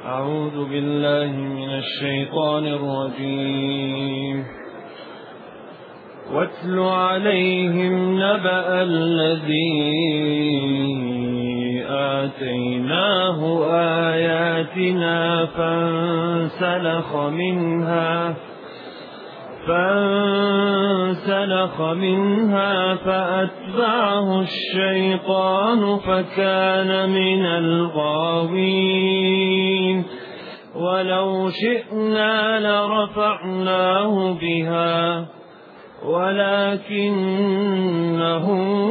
أعوذ بالله من الشيطان الرجيم. واتل عليهم نبأ الذي آتيناه آياتنا فانسلخ منها فأتبعه الشيطان فكان من الغاوين. ولو شئنا لرفعناه بها ولكنه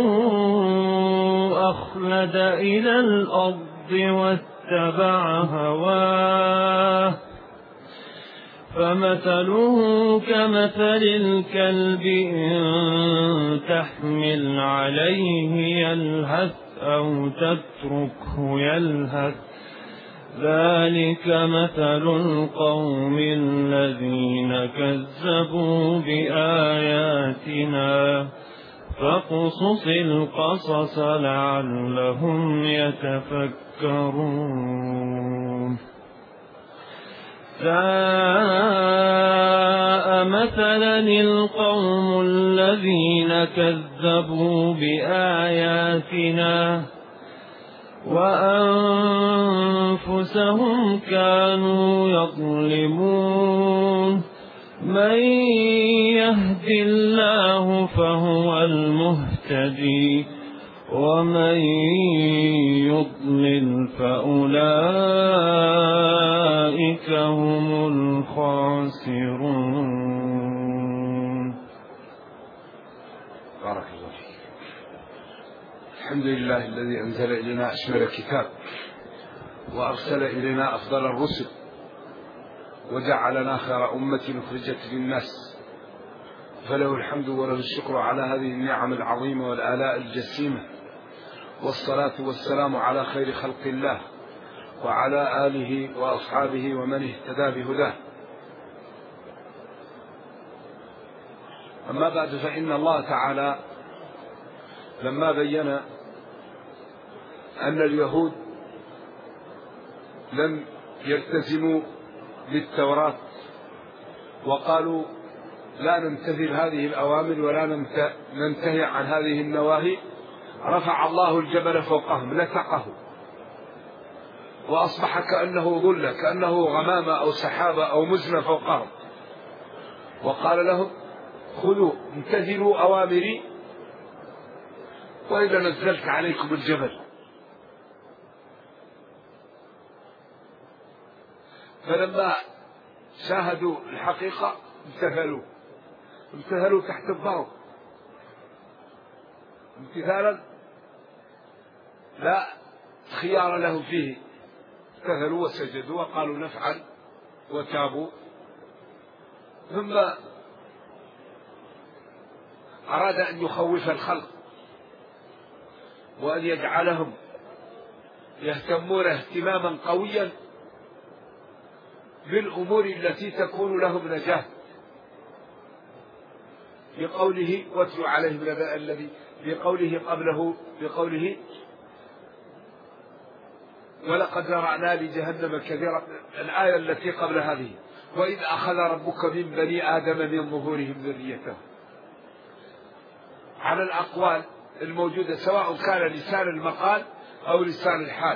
أخلد إلى الأرض واتبع هواه فمثله كمثل الكلب إن تحمل عليه يلهث أو تتركه يلهث ذلك مثل القوم الذين كذبوا بآياتنا فاقصص القصص لعلهم يتفكرون. ساء مثلا القوم الذين كذبوا بآياتنا وأنفسهم كانوا يظلمون. من يهد الله فهو المهتدي ومن يضلل فأولئك هم الخاسرون. بارك الله فيك. الحمد لله الذي أنزل إلينا أشمل الكتاب وأرسل إلينا أفضل الرسل وجعلنا خير أمة أخرجت للناس، فله الحمد وله الشكر على هذه النعم العظيمة والآلاء الجسيمة، والصلاة والسلام على خير خلق الله وعلى آله وأصحابه ومن اهتدى بهداه. أما بعد، فإن الله تعالى لما بين أن اليهود لم يلتزموا بالتوراة وقالوا لا نمتثل هذه الأوامر ولا ننتهي عن هذه النواهي، رفع الله الجبل فوقهم نتقه وأصبح كأنه ظل، كأنه غمامة أو سحابة أو مزنة فوقهم، وقال لهم خذوا امتثلوا أوامري وإذا نزلت عليكم الجبل. فلما شاهدوا الحقيقة امتثلوا تحت الضرب امتثالا لا خيار لهم فيه، امتثلوا وسجدوا وقالوا نفعل وتابوا. ثم أراد أن يخوف الخلق وأن يجعلهم يهتمون اهتماما قويا بالأمور التي تكون لهم نجاة، بقوله واتل عليهم نبأ الذي، بقوله قبله بقوله ولقد ذرأنا لجهنم كثيرا، الآية التي قبل هذه وإذ أخذ ربك من بني آدم من ظهورهم ذريتهم، على الأقوال الموجودة سواء كان لسان المقال أو لسان الحال.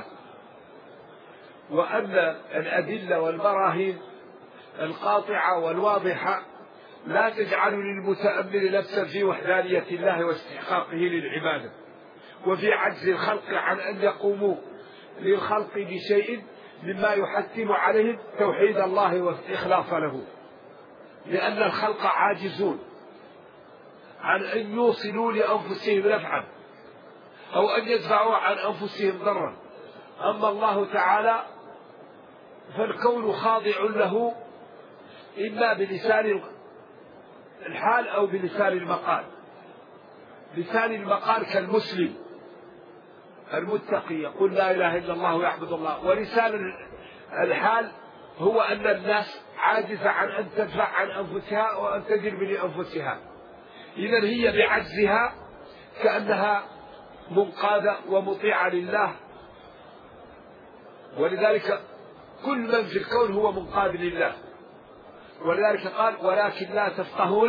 وأن الأدلة والبراهين القاطعة والواضحة لا تجعل للمتأمل نفسا في وحدانية الله واستحقاقه للعبادة وفي عجز الخلق عن أن يقوموا للخلق بشيء مما يحتم عليهم توحيد الله والإخلاص له، لأن الخلق عاجزون عن أن يوصلوا لأنفسهم نفعا أو أن يدفعوا عن أنفسهم ضرا. أما الله تعالى فالكون خاضع له إما بلسان الحال أو بلسان المقال. لسان المقال كالمسلم المتقي يقول لا إله إلا الله ويعبد الله، ولسان الحال هو أن الناس عاجزة عن أن تدفع عن أنفسها وأن تجلب لأنفسها، إذن هي بعجزها كأنها منقادة ومطيعة لله. ولذلك كل من في الكون هو منقاد لله، ولذلك قال ولكن لا تفقهون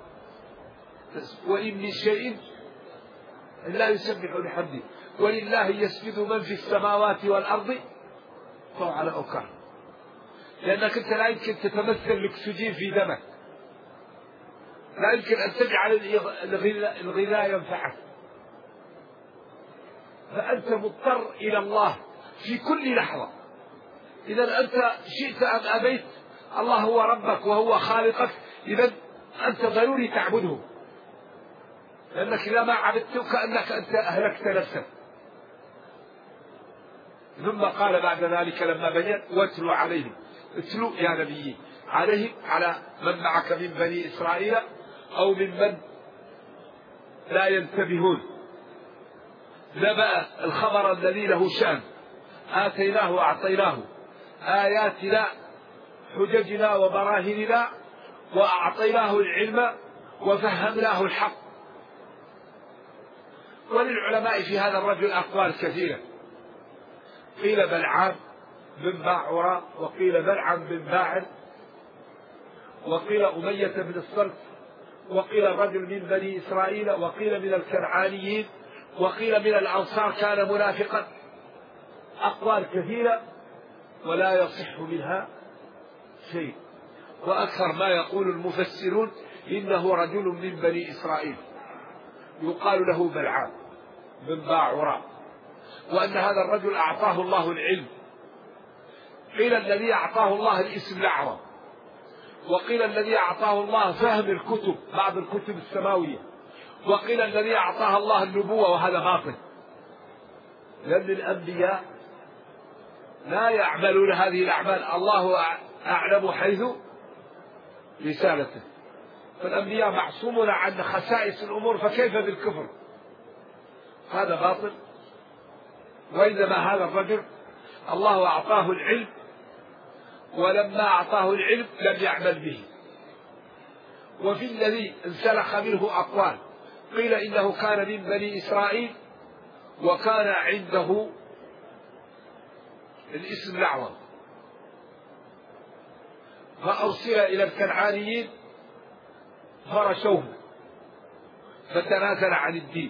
وإن من شيء لا يسبح بحمده ولله يسجد من في السماوات والأرض طوعا أو كرها. لأنك أنت لا يمكن تتمثل الأكسجين في دمك، لا يمكن أن تجعل الغذاء ينفعك، فأنت مضطر إلى الله في كل لحظة. إذا أنت شئت أم أبيت الله هو ربك وهو خالقك، إذا أنت ضروري تعبده، لأنك إذا ما عبدته كأنك أنت أهلكت نفسك. ثم قال بعد ذلك لما بين واتلو عليهم، اتلو يا نبي عليهم على من معك من بني إسرائيل أو ممن لا ينتبهون نبأ الخبر الذي له شأن آتيناه وأعطيناه آياتنا حججنا وبراهيننا وأعطيناه العلم وفهمناه الحق. وللعلماء في هذا الرجل أقوال كثيرة، قيل بلعام بن باعورة، وقيل بلعام بن باعر، وقيل أمية بن الصلت، وقيل الرجل من بني إسرائيل، وقيل من الكنعانيين، وقيل من الأنصار كان منافقا. أقوال كثيرة ولا يصح منها شيء، وأكثر ما يقول المفسرون إنه رجل من بني إسرائيل يقال له بلعام بن باعورة، وأن هذا الرجل أعطاه الله العلم. قيل الذي أعطاه الله الاسم الأعظم، وقيل الذي أعطاه الله فهم الكتب بعض الكتب السماوية، وقيل الذي أعطاه الله النبوة، وهذا باطل، لأن الأنبياء لا يعملون هذه الأعمال، الله أعلم حيث رسالته، فالأنبياء معصومون عن خسائس الأمور، فكيف بالكفر؟ هذا باطل. وإنما هذا الرجل الله أعطاه العلم، ولما أعطاه العلم لم يعمل به. وفي الذي انسلخ منه أقوال، قيل إنه كان من بني إسرائيل وكان عنده الاسم الأعظم، فأرسل إلى الكنعانيين فرشوه فتنازل عن الدين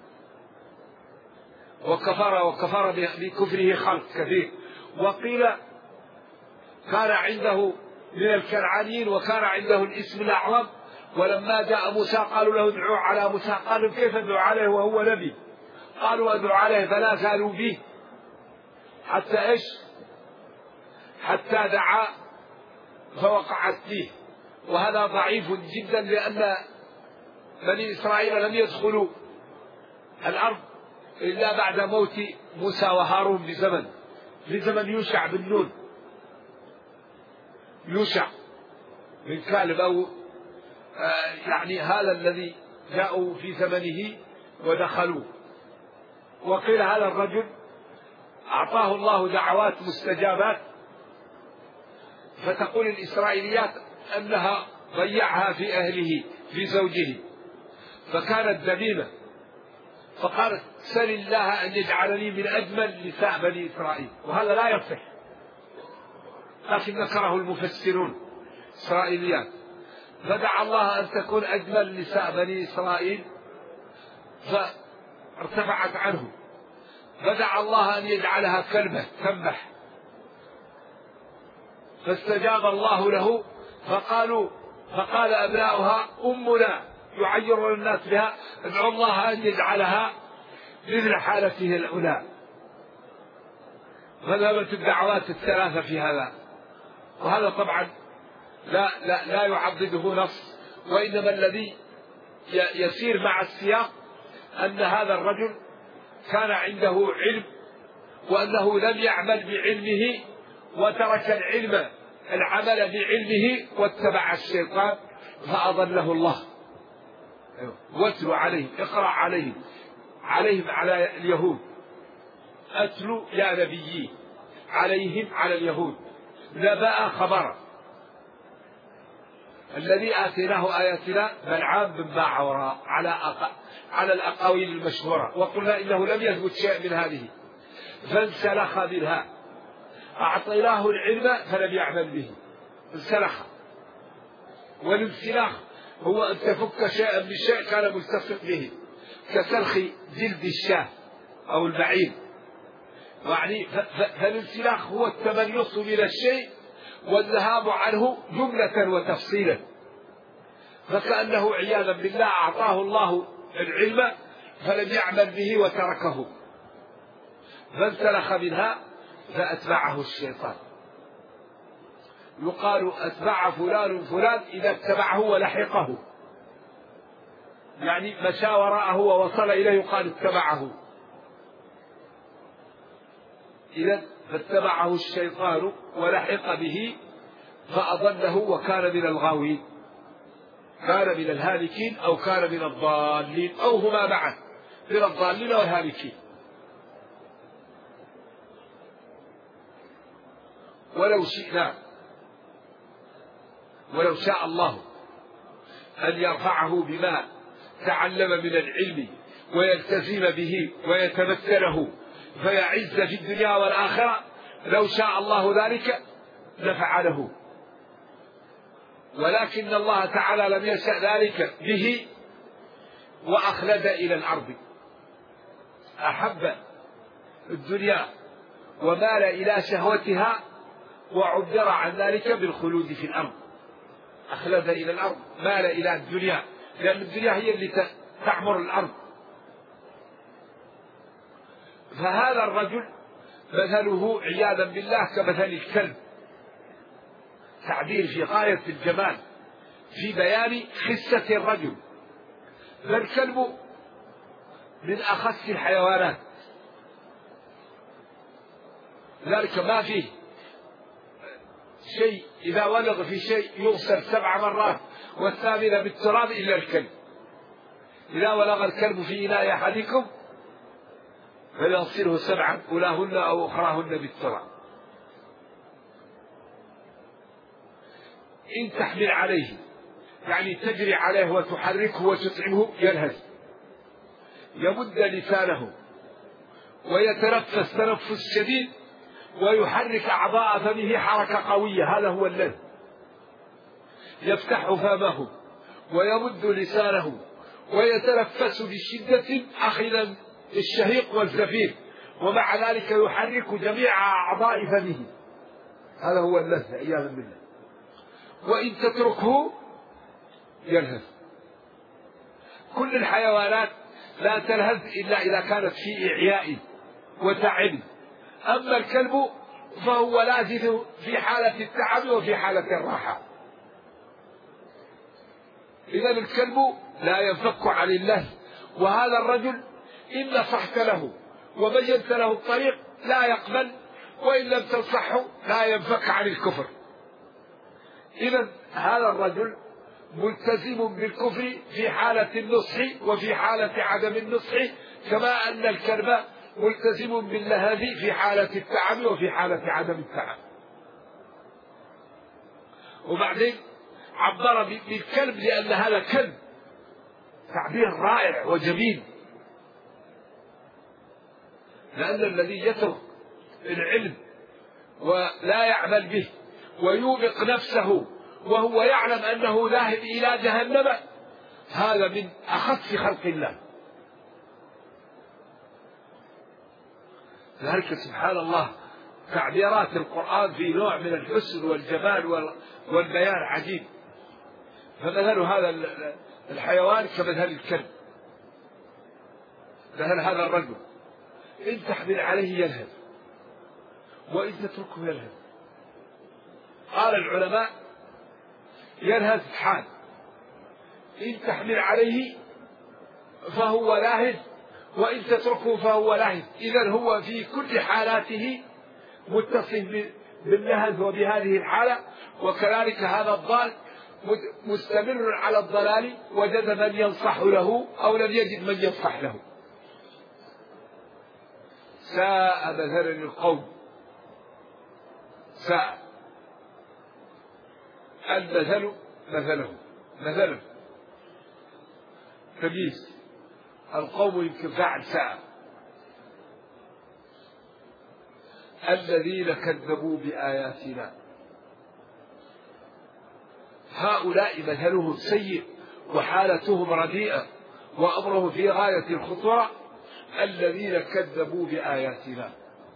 وكفر بكفره خلق كثير. وقيل كان عنده من الكنعانيين وكان عنده الاسم الأعظم، ولما جاء موسى قالوا له ادعوا على موسى، قالوا كيف ادعو عليه وهو نبي؟ قالوا ادعوا عليه، فلا زالوا به حتى ايش؟ حتى دعا فوقعت فيه. وهذا ضعيف جدا، لأن بني إسرائيل لم يدخلوا الأرض إلا بعد موت موسى وهارون بزمن يوشع بن نون، يوشع بن كالب، أو يعني هذا الذي جاءوا في زمنه ودخلوا. وقيل هذا الرجل أعطاه الله دعوات مستجابات، فتقول الإسرائيليات أنها ضيعها في أهله في زوجه، فكانت ذميمة، فقالت سل الله أن يجعلني من أجمل نساء بني إسرائيل، وهذا لا يصح، لكن ذكره المفسرون إسرائيليات. فدعا الله أن تكون أجمل نساء بني إسرائيل فارتفعت عنه، فدعا الله أن يجعلها كلبة تنبح، فاستجاب الله له، فقال أبناؤها أمنا يعير الناس بها، ادعوا الله أن يجعلها مثل حالته الأولى. فذهبت الدعوات الثلاثة في هذا، وهذا طبعا لا يعضده نص، وإنما الذي يسير مع السياق أن هذا الرجل كان عنده علم، وأنه لم يعمل بعلمه وترك العمل بعلمه واتبع الشيطان فأضله الله. واتلو عليهم، اقرأ عليهم على اليهود، أتلو يا نبيي عليهم على اليهود نبأ خبر الذي آتيناه آياتنا بلعام بن باعورة على الأقاويل المشهورة، وقلنا إنه لم يثبت شيء من هذه، فانسلخ منها أعطيناه العلم فلم يعمل به انسلخ. والانسلاخ هو أن تفك شيئا بشيء كان ملتصق به، كسلخ جلد الشاة أو البعير. يعني فالانسلاخ هو التملص من الشيء والذهاب عنه جملة وتفصيلا. فكأنه عياذا بالله أعطاه الله العلم فلم يعمل به وتركه، فانسلخ منها فأتبعه الشيطان. يقال أتبع فلان فلان إذا اتبعه ولحقه، يعني مشى وراءه ووصل إليه يقال اتبعه. إذا فاتبعه الشيطان ولحق به فأضله وكان من الغاوين، كان من الهالكين أو كان من الضالين أو هما معا، من الضالين والهالكين. ولو شاء الله أن يرفعه بما تعلم من العلم ويلتزم به ويتمثله فيعز في الدنيا والآخرة، لو شاء الله ذلك لفعله، ولكن الله تعالى لم يشأ ذلك به وأخلد إلى الأرض، أحب الدنيا ومال إلى شهوتها وعبر عن ذلك بالخلود في الأرض. أخلد إلى الأرض، مال إلى الدنيا، لأن الدنيا هي اللي تعمر الأرض. فهذا الرجل مثله عياذا بالله كمثل الكلب، تعبير في غاية الجمال في بيان خسة الرجل. فالكلب من أخس الحيوانات، ذلك ما فيه شيء إذا ولغ في شيء يغسل 7 مرات والثامنة بالتراب إلا الكلب. إذا ولغ الكلب في إناء أحدكم فليغسله 7 أولاهن أو أخراهن بالتراب. إن تحمل عليه يعني تجري عليه وتحركه وتطعمه يلهث، يمد لسانه ويتنفس تنفس شديد ويحرك أعضاء فمه حركة قوية، هذا هو اللذ. يفتح فمه ويمد لسانه ويتنفس بشدة أخذا الشهيق والزفير، ومع ذلك يحرك جميع أعضاء فمه، هذا هو اللذ عياذا بالله. وإن تتركه يلهث. كل الحيوانات لا تلهث إلا إذا كانت في إعياء وتعب، أما الكلب فهو لازم في حالة التعب وفي حالة الراحة. إذا الكلب لا ينفك عن الله، وهذا الرجل إن نصحت له وبينت له الطريق لا يقبل، وإن لم تنصحه لا ينفك عن الكفر. إذا هذا الرجل ملتزم بالكفر في حالة النصح وفي حالة عدم النصح، كما أن الكلب ملتزم باللهث في حالة التعب وفي حالة عدم التعب. وبعدين عبر بالكلب لأن هذا كلب، تعبير رائع وجميل، لأن الذي يترك العلم ولا يعمل به ويوبق نفسه وهو يعلم أنه ذاهب إلى جهنم، هذا من أخس خلق الله. ذلك سبحان الله تعبيرات القرآن في نوع من الحسن والجمال والبيان عجيب. فمثل هذا الحيوان كمثل الكلب، مثل هذا الرجل إن تحمل عليه يلهث وإن تتركه يلهث. قال العلماء يلهث حال، إن تحمل عليه فهو لاهث وإن تتركه فهو لاهث. إذن هو في كل حالاته متصف باللهث وبهذه الحالة. وكذلك هذا الضال مستمر على الضلال، وجد من ينصح له أو لم يجد من ينصح له. ساء مثلا القوم، ساء المثل مثله تمييز. القوم يمكن فاعل ساء، الذين كذبوا بآياتنا. هؤلاء مثلهم سيء وحالتهم رديئة وأمرهم في غاية الخطورة. الذين كذبوا بآياتنا،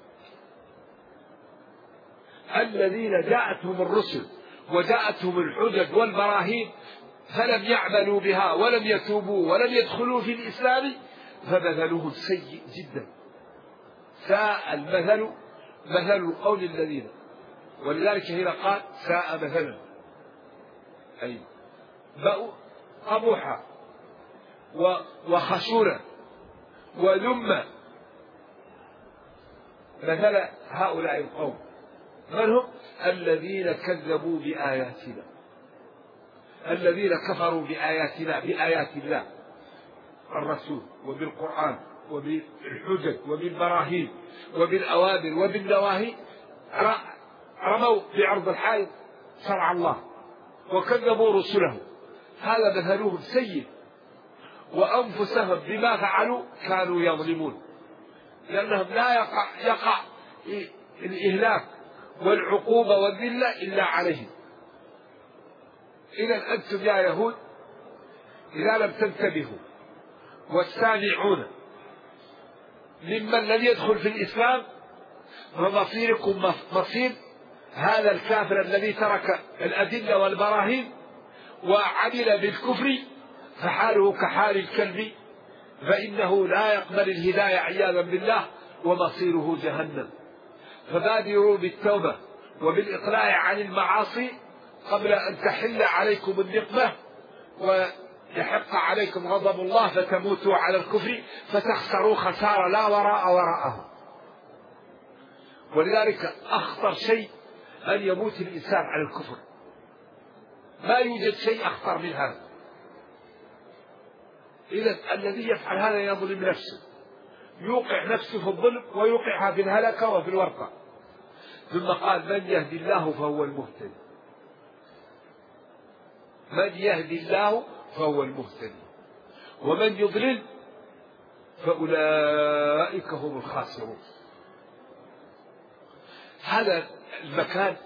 الذين جاءتهم الرسل وجاءتهم الحجج والبراهين فلم يعملوا بها ولم يتوبوا ولم يدخلوا في الإسلام، فمثلهم سيء جدا. ساء المثل مثل القوم الذين، ولذلك هنا قال ساء مثلا، أي بقوا قبوحا وخشونا وذما مثل هؤلاء القوم. من هم؟ الذين كذبوا بآياتنا، الذين كفروا بآياتنا، بآيات الله الرسول وبالقرآن وبالحجج وبالبراهين وبالأوامر وبالنواهي، رموا بعرض الحائط شرع الله وكذبوا رسله. هذا مثلهم سيء، وأنفسهم بما فعلوا كانوا يظلمون، لأنهم لا يقع الإهلاك والعقوبة والذلة إلا عليهم. إذا أنتم يا يهود إذا لم تنتبهوا والسامعون ممن لم يدخل في الإسلام، فمصيركم مصير هذا الكافر الذي ترك الأدلة والبراهين وعمل بالكفر، فحاله كحال الكلب، فإنه لا يقبل الهداية عياذا بالله، ومصيره جهنم. فبادروا بالتوبة وبالإقلاع عن المعاصي قبل أن تحل عليكم النقمة ويحق عليكم غضب الله فتموتوا على الكفر فتخسروا خسارة لا وراء وراءه. ولذلك أخطر شيء أن يموت الإنسان على الكفر، ما يوجد شيء أخطر من هذا. إذا الذي يفعل هذا يظلم نفسه، يوقع نفسه في الظلم ويوقعها في الهلكة وفي الورطة. ثم قال من يهدي الله فهو المهتدي، من يهدي الله فهو المهتدي، ومن يضلل فأولئك هم الخاسرون. هذا المكان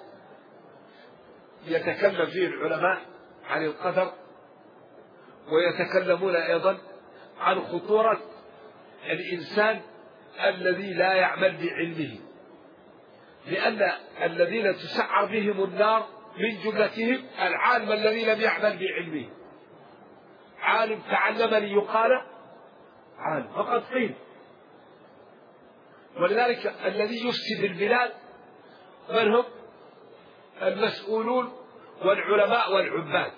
يتكلم فيه العلماء عن القدر، ويتكلمون أيضا عن خطورة الإنسان الذي لا يعمل بعلمه، لأن الذين تسعر بهم النار من جملتهم العالم الذي لم يعمل بعلمه. عالم تعلم ليقال عالم فقد قيل. ولذلك الذي يفسد البلاد من هم؟ المسؤولون والعلماء والعباد.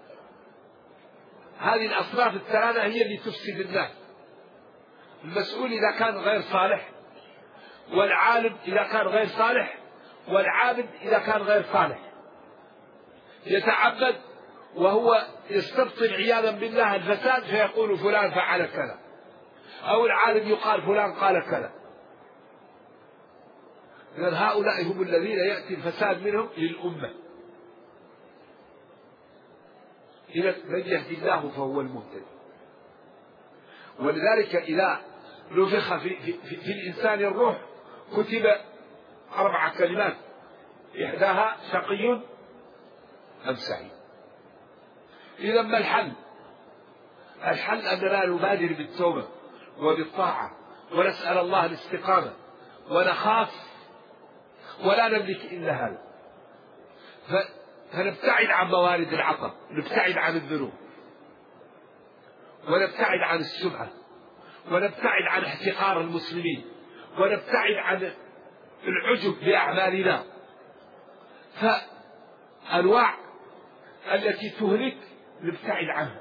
هذه الأصناف الثلاثة هي اللي تفسد الناس. المسؤول إذا كان غير صالح، والعالم إذا كان غير صالح، والعابد إذا كان غير صالح، يتعبد وهو يستبطن عياذا بالله الفساد فيقول فلان فعل كذا، أو العالم يقال فلان قال كذا. إذن هؤلاء هم الذين يأتي الفساد منهم للأمة. إذا من يهدي الله فهو المهتدي. ولذلك إذا نفخ في الإنسان الروح كتب 4 كلمات، إحداها شقي أم سعيد. إذا ما الحل؟ الحل أننا نبادر بالتوبة وبالطاعة ونسأل الله الاستقامة ونخاف ولا نملك إلا هذا، فنبتعد عن موارد العطب، نبتعد عن الذنوب، ونبتعد عن السمعة، ونبتعد عن احتقار المسلمين، ونبتعد عن العجب بأعمالنا. فأنواع التي تهلك نبتعد عنها.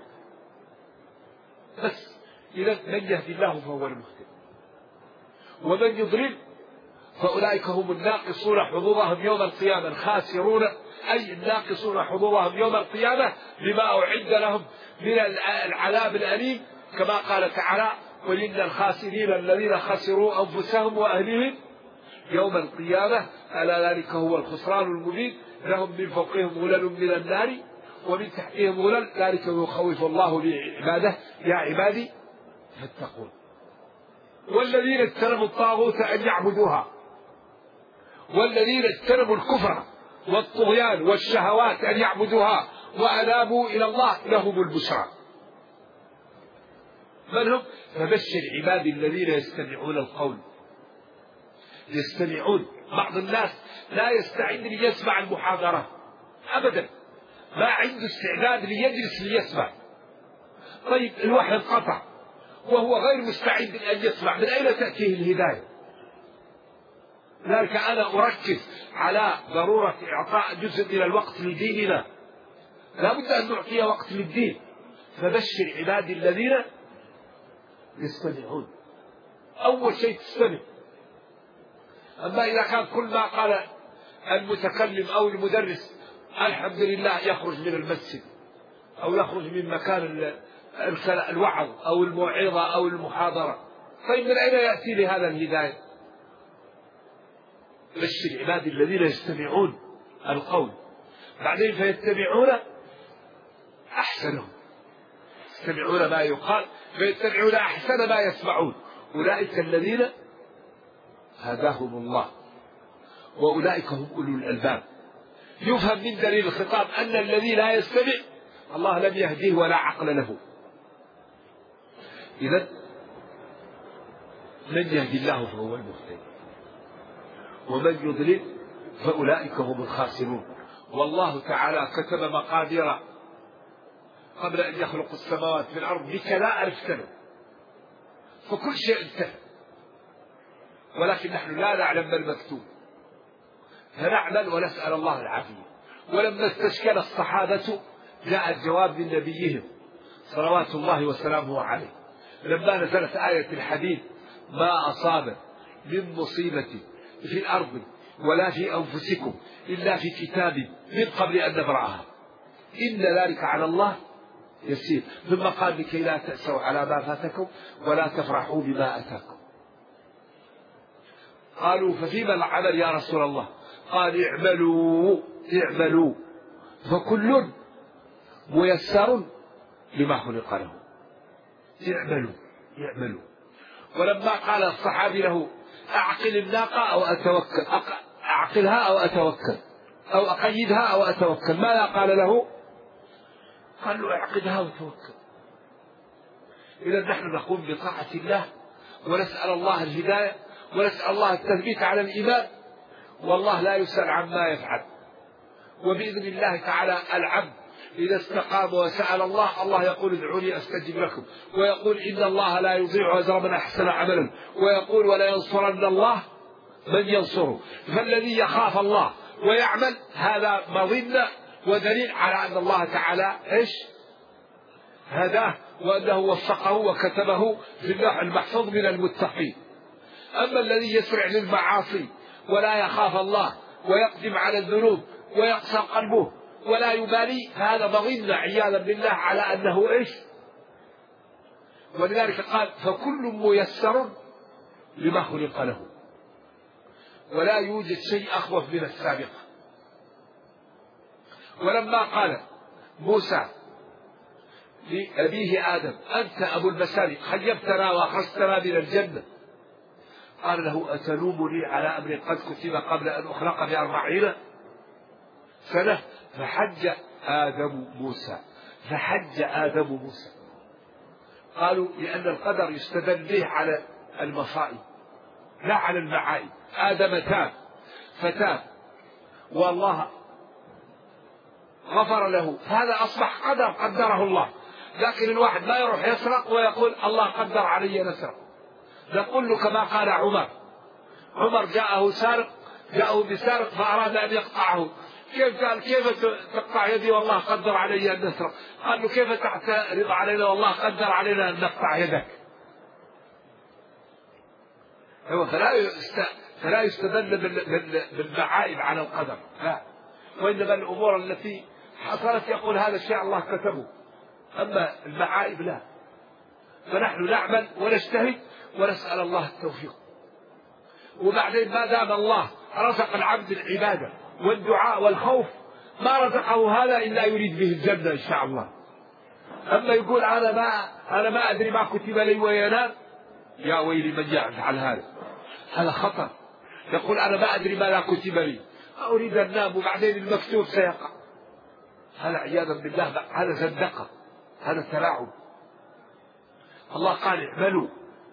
بس إذا من يهدي الله فهو المهتدي، ومن يضلل فأولئك هم الناقصون حظوظهم يوم القيامة الخاسرون، أي الناقصون حظوظهم يوم القيامة بما أعد لهم من العذاب الأليم، كما قال تعالى قل إن الخاسرين الذين خسروا أنفسهم وأهليهم يوم القيامة ألا ذلك هو الخسران المبين، لهم من فوقهم ظلل من النار ومن تحتهم ظلل ذلك يخوف الله بعباده يا عبادي فاتقون. والذين اجتنبوا الطاغوت أن يعبدوها والذين اجتنبوا الكفر والطغيان والشهوات أن يعبدوها وأنابوا إلى الله لهم البشرى. من هم؟ فبشر عبادي الذين يستمعون القول. يستمعون. بعض الناس لا يستعد ليسمع المحاضرة أبدا، ما عنده استعداد ليجلس ليسمع. طيب الوحي انقطع وهو غير مستعد أن يسمع، من أين تأتيه الهداية؟ لذلك أنا أركز على ضرورة إعطاء جزء من الوقت لديننا، لا بد أن نعطي وقت للدين. فبشر عبادي الذين يستمعون. أول شيء تستمع. أما إذا كان كل ما قال المتكلم أو المدرس الحمد لله يخرج من المسجد أو يخرج من مكان الوعظ أو الموعظة أو المحاضرة، طيب من أين يأتي لهذا الهداية؟ بشر عبادي الذين يستمعون القول، بعدين فيتبعون أحسنه. يستمعون ما يقال فيتبعون أحسن ما يسمعون. أولئك الذين هداهم الله وأولئك هم أولو الألباب. يفهم من دليل الخطاب أن الذي لا يستمع الله لم يهديه ولا عقل له. إذن من يهدي الله فهو المهتدي ومن يضلل فأولئك هم الخاسرون. والله تعالى كتب مقادير قبل أن يخلق السماوات في الأرض بكلاء 1000 سنة، فكل شيء انتهى، ولكن نحن لا نعلم ما المكتوب، فنعمل ونسأل الله العافية. ولما استشكل الصحابة جاء الجواب من نبيهم صلوات الله وسلامه عليه لما نزلت آية الحديد: ما أصاب من مصيبة في الأرض ولا في أنفسكم إلا في كتاب من قبل أن نبرأها إن ذلك على الله يسير. ثم قال: لكي لا تأسوا على ما فاتكم ولا تفرحوا بما أتاكم. قالوا: ففيما العمل يا رسول الله؟ قال: اعملوا فكل ميسر لما خلق له. اعملوا. ولما قال الصحابي له: أعقل الناقة أو أتوكل، أعقلها أو أتوكل، أو أقيدها أو أتوكل، ماذا قال له؟ قال له: أعقدها وتوكل. إذا نحن نقوم بطاعة الله ونسأل الله الهداية ونسأل الله التثبيت على الإيمان، والله لا يسأل عما يفعل. وبإذن الله تعالى العبد إذا استقام وسأل الله، الله يقول: ادعوني أستجب لكم، ويقول: إن الله لا يضيع أجر من أحسن عملا، ويقول: ولا ينصرن الله من ينصره. فالذي يخاف الله ويعمل هذا مظنة ودليل على أن الله تعالى هداه وأنه وفقه وكتبه في اللوح المحفوظ من المتقين. أما الذي يسرع للمعاصي ولا يخاف الله ويقدم على الذنوب ويقسى قلبه ولا يبالي، هذا مظنة عياذا بالله على أنه ولذلك قال: فكل ميسر لما خلق له. ولا يوجد شيء أخوف من السابقة. ولما قال موسى لأبيه آدم: أنت أبو المسالك، خيبتنا وأخرجتنا من الجنة، قال له: أتلومني على أمر قد كتب قبل أن أخلق ب40 سنة؟ فحج آدم موسى. قالوا: لأن القدر يستدل به على المصائب لا على المعائب. آدم فتاب والله غفر له، هذا أصبح قدر قدره الله. لكن الواحد لا يروح يسرق ويقول: الله قدر علي نسرق. نقول له كما قال عمر جاءه بسارق فأراد أن يقطعه. كيف تقطع يدي والله قدر علي أن نسرق؟ قال له: كيف تعترض علينا والله قدر علينا أن نقطع يدك؟ فلا يستدل بالمعائب على القدر، لا، وإنما الأمور التي حصلت يقول هذا الشيء الله كتبه، أما المعائب لا. فنحن نعمل ونجتهد ونسأل الله التوفيق. وبعدين ما دام الله رزق العبد العبادة والدعاء والخوف، ما رزقه هذا إلا يريد به الجنة إن شاء الله. أما يقول: أنا ما أدري ما كتب لي وينام، يا ويلي من يفعل هذا خطر. يقول أنا ما أدري ما لا كتب لي، أريد أن أنام وبعدين المكتوب سيقع. هذا عياذا بالله هذا زندقة، هذا تلاعب. الله قال اعملوا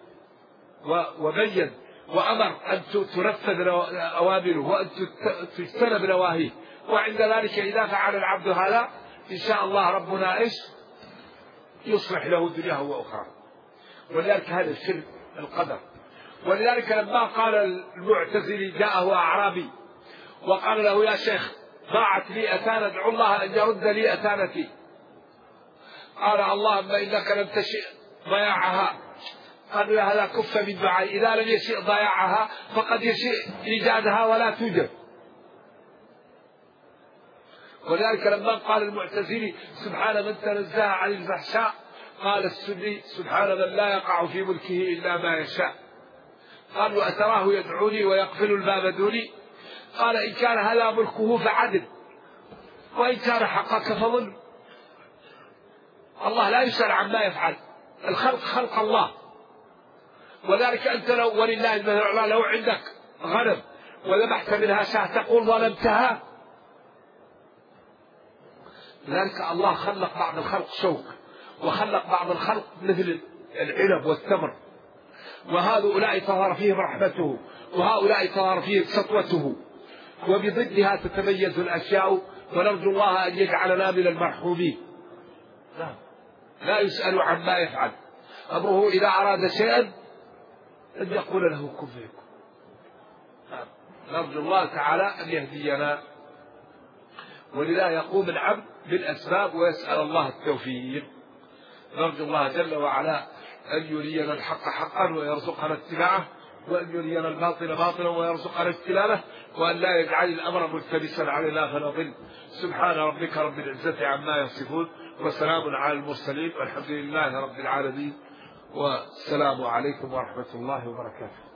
وبين وأمر أن تنفذ أوامره وأن تجتنب نواهيه، وعند ذلك إذا فعل العبد هذا إن شاء الله ربنا يصلح له دنياه وأخرى. ولذلك هذا الشرك القدر. ولذلك لما قال المعتزلي جاءه أعرابي وقال له يا شيخ ضاعت لي أتانا، ادعو الله أن يرد لي أتانتي. قال اللهم إنك لم تشئ ضياعها. قال له هذا كف من دعاء، إذا لم يشئ ضياعها فقد يشئ إيجادها ولا توجد. ولذلك لما قال المعتزلي سبحان من تنزه عن الفحشاء، قال السني سبحان من لا يقع في ملكه إلا ما يشاء. قالوا أتراه يدعوني ويقفل الباب دوني؟ قال إن كان هذا ملكه فعدل، وإن كان حقك فظلم. الله لا يسأل عما يفعل، الخلق خلق الله. وذلك أنت ولله المثل الأعلى لو عندك غنم وذبحت منها شاة تقول ظلمتها؟ لذلك الله خلق بعض الخلق شوك، وخلق بعض الخلق مثل العنب والتمر، وهؤلاء تظهر فيهم رحمته وهؤلاء تظهر فيهم سطوته، وبضدها تتميز الأشياء. ونرجو الله أن يجعلنا من المرحومين. لا يسأل عما يفعل، أمره إذا أراد شيئا أن يقول له كن فيكون. نرجو الله تعالى أن يهدينا. ولذا يقوم العبد بالأسباب ويسأل الله التوفيق. نرجو الله جل وعلا أن يرينا الحق حقا ويرزقنا اتباعه، وأن يرينا الباطل باطلا ويرزقنا اجتنابه، وأن لا يجعل الأمر ملتبسا علينا فنضل. سبحان ربك رب العزة عما يصفون، وسلام على المرسلين، والحمد لله رب العالمين، والسلام عليكم ورحمة الله وبركاته.